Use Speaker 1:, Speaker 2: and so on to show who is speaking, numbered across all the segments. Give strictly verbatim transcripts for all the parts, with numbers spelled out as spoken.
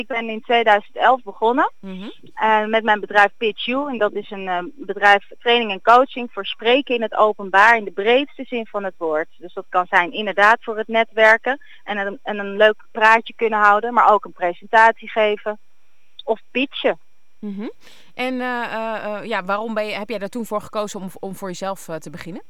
Speaker 1: Ik ben in tweeduizend elf begonnen
Speaker 2: Mm-hmm.
Speaker 1: uh, met mijn bedrijf Pitch You. En dat is een uh, bedrijf training en coaching voor spreken in het openbaar in de breedste zin van het woord. Dus dat kan zijn inderdaad voor het netwerken en een, en een leuk praatje kunnen houden, maar ook een presentatie geven of pitchen.
Speaker 2: Mm-hmm. En uh, uh, uh, ja, waarom ben je, heb jij daar toen voor gekozen om, om voor jezelf uh, te beginnen?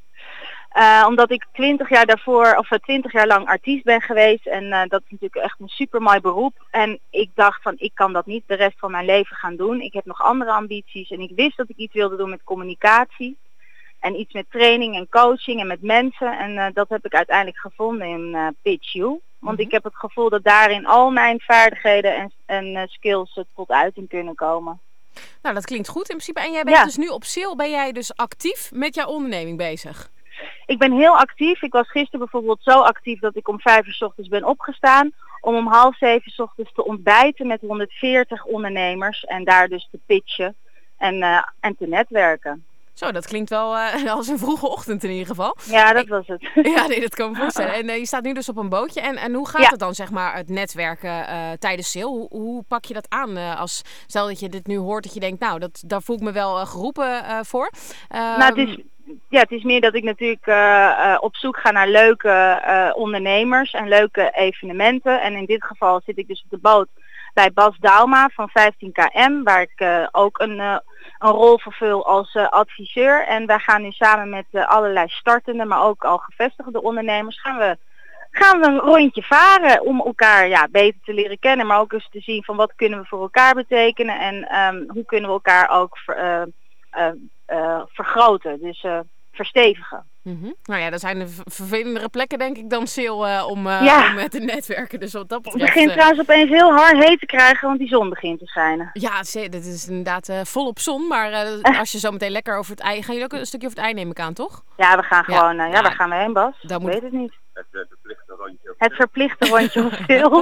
Speaker 1: Uh, omdat ik twintig jaar daarvoor, of twintig jaar lang artiest ben geweest. En uh, dat is natuurlijk echt een super mooi beroep. En ik dacht van, ik kan dat niet de rest van mijn leven gaan doen. Ik heb nog andere ambities. En ik wist dat ik iets wilde doen met communicatie. En iets met training en coaching en met mensen. En uh, dat heb ik uiteindelijk gevonden in uh, Pitch You. Want mm-hmm. ik heb het gevoel dat daarin al mijn vaardigheden en, en uh, skills uh, tot uiting kunnen komen.
Speaker 2: Nou, dat klinkt goed in principe. En jij bent ja. dus nu op Sil, ben jij dus actief met jouw onderneming bezig?
Speaker 1: Ik ben heel actief. Ik was gisteren bijvoorbeeld zo actief dat ik om vijf uur 's ochtends ben opgestaan. Om om half zeven 's ochtends te ontbijten met honderdveertig ondernemers. En daar dus te pitchen en, uh, en te netwerken.
Speaker 2: Zo, dat klinkt wel uh, als een vroege ochtend in ieder geval.
Speaker 1: Ja, dat was het.
Speaker 2: Ja, nee, dat kan ik me voorstellen. En uh, je staat nu dus op een bootje. En, en hoe gaat ja. het dan, zeg maar, het netwerken uh, tijdens Sil? Hoe, hoe pak je dat aan? Uh, als, stel dat je dit nu hoort, dat je denkt, nou, dat, daar voel ik me wel uh, geroepen uh, voor. Uh,
Speaker 1: nou, het is... Ja, het is meer dat ik natuurlijk uh, uh, op zoek ga naar leuke uh, ondernemers en leuke evenementen. En in dit geval zit ik dus op de boot bij Bas Dauma van vijftien kilometer, waar ik uh, ook een, uh, een rol vervul als uh, adviseur. En wij gaan nu samen met uh, allerlei startende, maar ook al gevestigde ondernemers, gaan we, gaan we een rondje varen om elkaar ja, beter te leren kennen. Maar ook eens te zien van wat kunnen we voor elkaar betekenen en um, hoe kunnen we elkaar ook ver, uh, uh, uh, vergroten. Dus uh, verstevigen.
Speaker 2: Mm-hmm. Nou ja, dat zijn de vervelendere plekken denk ik dan Sil uh, om, uh,
Speaker 1: ja.
Speaker 2: om met te netwerken. Dus wat dat betreft...
Speaker 1: Het begint trouwens opeens heel hard heet te krijgen, want die zon begint te schijnen.
Speaker 2: Ja, dit is inderdaad uh, volop zon, maar uh, als je zo meteen lekker over het ei... Gaan jullie ook een stukje over het ei nemen aan, toch?
Speaker 1: Ja, we gaan gewoon... Ja, uh, ja, ja. Waar gaan we heen, Bas?
Speaker 2: Dat
Speaker 1: ik
Speaker 2: moet...
Speaker 1: weet het niet.
Speaker 3: Het uh, verplichte rondje.
Speaker 1: Het verplichte rondje op Sil.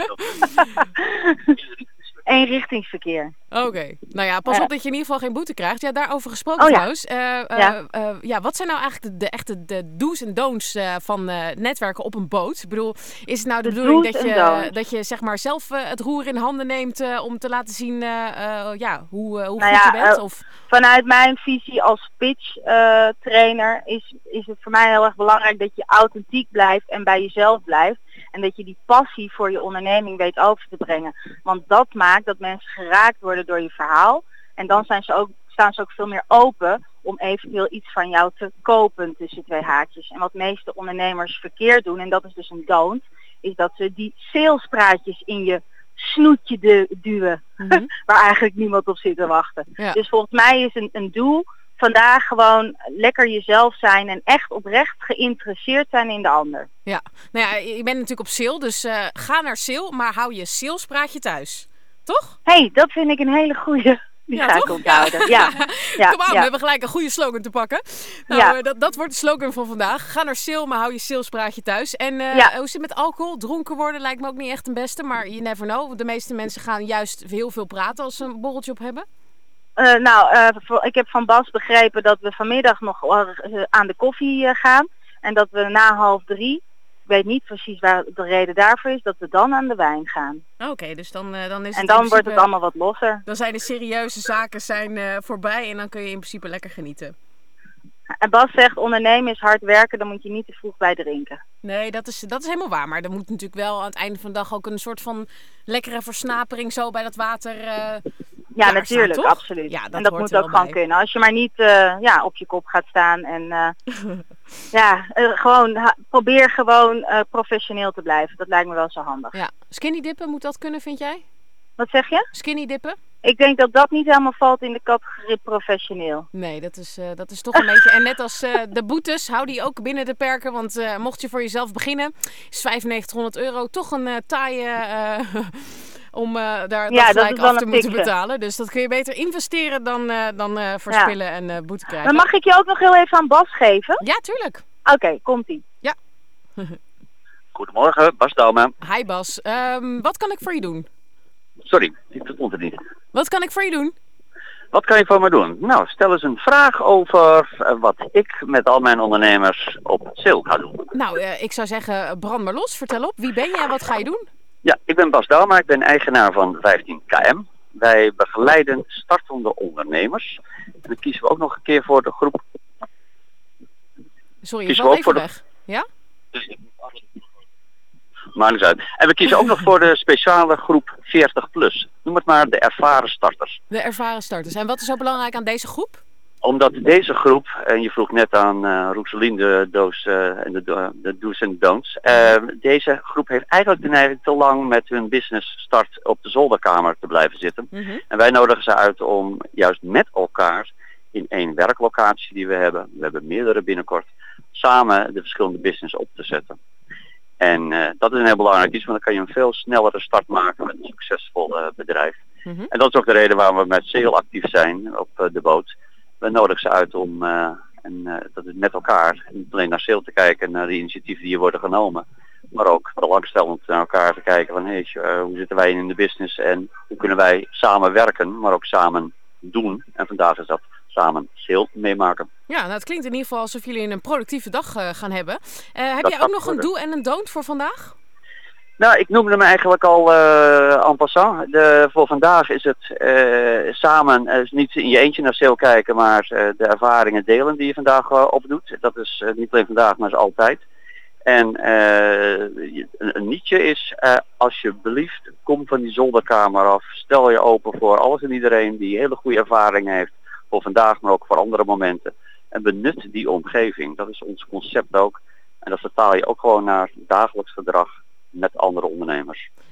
Speaker 1: Eenrichtingsverkeer.
Speaker 2: Oké. Okay. Nou ja, pas op dat je in ieder geval geen boete krijgt. Ja, daarover gesproken
Speaker 1: oh, ja.
Speaker 2: trouwens. Uh, uh,
Speaker 1: ja.
Speaker 2: Uh, ja, wat zijn nou eigenlijk de, de echte de do's en don'ts uh, van uh, netwerken op een boot? Ik bedoel, is het nou de, de bedoeling dat je, dat je zeg maar zelf uh, het roer in handen neemt uh, om te laten zien uh, uh, ja, hoe, uh, hoe nou goed ja, je bent?
Speaker 1: Uh,
Speaker 2: of...
Speaker 1: Vanuit mijn visie als pitch uh, trainer is, is het voor mij heel erg belangrijk dat je authentiek blijft en bij jezelf blijft. En dat je die passie voor je onderneming weet over te brengen. Want dat maakt dat mensen geraakt worden door je verhaal. En dan zijn ze ook, staan ze ook veel meer open om eventueel iets van jou te kopen tussen twee haakjes. En wat de meeste ondernemers verkeerd doen, en dat is dus een don't, is dat ze die salespraatjes in je snoetje du- duwen. Mm-hmm. Waar eigenlijk niemand op zit te wachten. Ja. Dus volgens mij is een, een doel vandaag gewoon lekker jezelf zijn en echt oprecht geïnteresseerd zijn in de ander.
Speaker 2: Ja, nou ja, je bent natuurlijk op Sil, dus uh, ga naar Sil, maar hou je salespraatje thuis. Toch?
Speaker 1: Hé, hey, dat vind ik een hele goeie. Die
Speaker 2: ja,
Speaker 1: ga
Speaker 2: toch?
Speaker 1: ik onthouden. Ja. ja.
Speaker 2: Kom aan,
Speaker 1: ja.
Speaker 2: we hebben gelijk een goede slogan te pakken. Nou, ja. uh, dat, dat wordt de slogan van vandaag. Ga naar Sil, maar hou je salespraatje thuis. En uh, ja. hoe zit het met alcohol? Dronken worden lijkt me ook niet echt een beste, maar you never know. De meeste mensen gaan juist heel veel praten als ze een borreltje op hebben.
Speaker 1: Uh, nou, uh, voor, ik heb van Bas begrepen dat we vanmiddag nog uh, aan de koffie uh, gaan. En dat we na half drie, ik weet niet precies waar de reden daarvoor is, dat we dan aan de wijn gaan.
Speaker 2: Oké, okay, dus dan, uh, dan is
Speaker 1: en
Speaker 2: het
Speaker 1: dan
Speaker 2: in principe,
Speaker 1: wordt het allemaal wat losser.
Speaker 2: Dan zijn de serieuze zaken zijn, uh, voorbij en dan kun je in principe lekker genieten.
Speaker 1: En Bas zegt, ondernemen is hard werken, dan moet je niet te vroeg bij drinken.
Speaker 2: Nee, dat is, dat is helemaal waar. Maar er moet natuurlijk wel aan het einde van de dag ook een soort van lekkere versnapering zo bij dat water uh,
Speaker 1: Ja, natuurlijk,
Speaker 2: staan,
Speaker 1: absoluut.
Speaker 2: Ja, dat
Speaker 1: en dat moet ook gewoon kunnen. Als je maar niet uh, ja, op je kop gaat staan en uh, ja, uh, gewoon ha- probeer gewoon uh, professioneel te blijven. Dat lijkt me wel zo handig.
Speaker 2: Ja, skinny dippen, moet dat kunnen, vind jij?
Speaker 1: Wat zeg je?
Speaker 2: Skinny dippen?
Speaker 1: Ik denk dat dat niet helemaal valt in de categorie professioneel.
Speaker 2: Nee, dat is, uh, dat is toch een beetje... En net als uh, de boetes, hou die ook binnen de perken. Want uh, mocht je voor jezelf beginnen, is vijfennegentighonderd euro toch een uh, taaie... Uh, om uh, daar
Speaker 1: ja,
Speaker 2: dat gelijk
Speaker 1: dat
Speaker 2: af te
Speaker 1: fikse.
Speaker 2: moeten betalen. Dus dat kun je beter investeren dan, uh, dan uh, verspillen ja. en uh, boete krijgen.
Speaker 1: Maar mag ik je ook nog heel even aan Bas geven?
Speaker 2: Ja, tuurlijk.
Speaker 1: Oké, okay, komt-ie.
Speaker 2: Ja.
Speaker 3: Goedemorgen, Bas Dauma.
Speaker 2: Hi Bas. Um, wat kan ik voor je doen?
Speaker 3: Sorry, ik verstond het niet.
Speaker 2: Wat kan ik voor je doen?
Speaker 3: Wat kan je voor me doen? Nou, stel eens een vraag over uh, wat ik met al mijn ondernemers op Sil ga doen.
Speaker 2: Nou, uh, ik zou zeggen, brand maar los. Vertel op. Wie ben je en wat ga je doen?
Speaker 3: Ja, ik ben Bas Douwma, ik ben eigenaar van vijftien K M. Wij begeleiden startende ondernemers. En dan kiezen we ook nog een keer voor de groep...
Speaker 2: Sorry, je valt even weg. De... Ja?
Speaker 3: Maakt niet uit. En we kiezen ook nog voor de speciale groep veertig plus. Noem het maar de ervaren starters.
Speaker 2: De ervaren starters. En wat is zo belangrijk aan deze groep?
Speaker 3: Omdat deze groep, en je vroeg net aan uh, Roeselien de doos uh, en de, de, de do's en don'ts. Uh, deze groep heeft eigenlijk de neiging te lang met hun business start op de zolderkamer te blijven zitten. Mm-hmm. En wij nodigen ze uit om juist met elkaar in één werklocatie die we hebben, we hebben meerdere binnenkort, samen de verschillende business op te zetten. En uh, dat is een heel belangrijk iets, want dan kan je een veel snellere start maken met een succesvol uh, bedrijf. Mm-hmm. En dat is ook de reden waarom we met ze heel actief zijn op uh, de boot. We nodigen ze uit om uh, en, uh, dat is met elkaar niet alleen naar sale te kijken, naar de initiatieven die hier worden genomen, maar ook belangstellend naar elkaar te kijken van hey, uh, hoe zitten wij in de business en hoe kunnen wij samen werken, maar ook samen doen. En vandaag is dat samen sale meemaken.
Speaker 2: Ja, nou, het klinkt in ieder geval alsof jullie een productieve dag uh, gaan hebben. Uh, heb jij ook nog een do en een don't voor vandaag?
Speaker 3: Nou, ik noemde hem eigenlijk al uh, en passant. De, voor vandaag is het uh, samen, uh, is niet in je eentje naar sale kijken, maar uh, de ervaringen delen die je vandaag uh, opdoet. Dat is uh, niet alleen vandaag, maar is altijd. En uh, een, een nietje is, uh, alsjeblieft, kom van die zolderkamer af. Stel je open voor alles en iedereen die hele goede ervaringen heeft. Voor vandaag, maar ook voor andere momenten. En benut die omgeving. Dat is ons concept ook. En dat vertaal je ook gewoon naar dagelijks gedrag met andere ondernemers.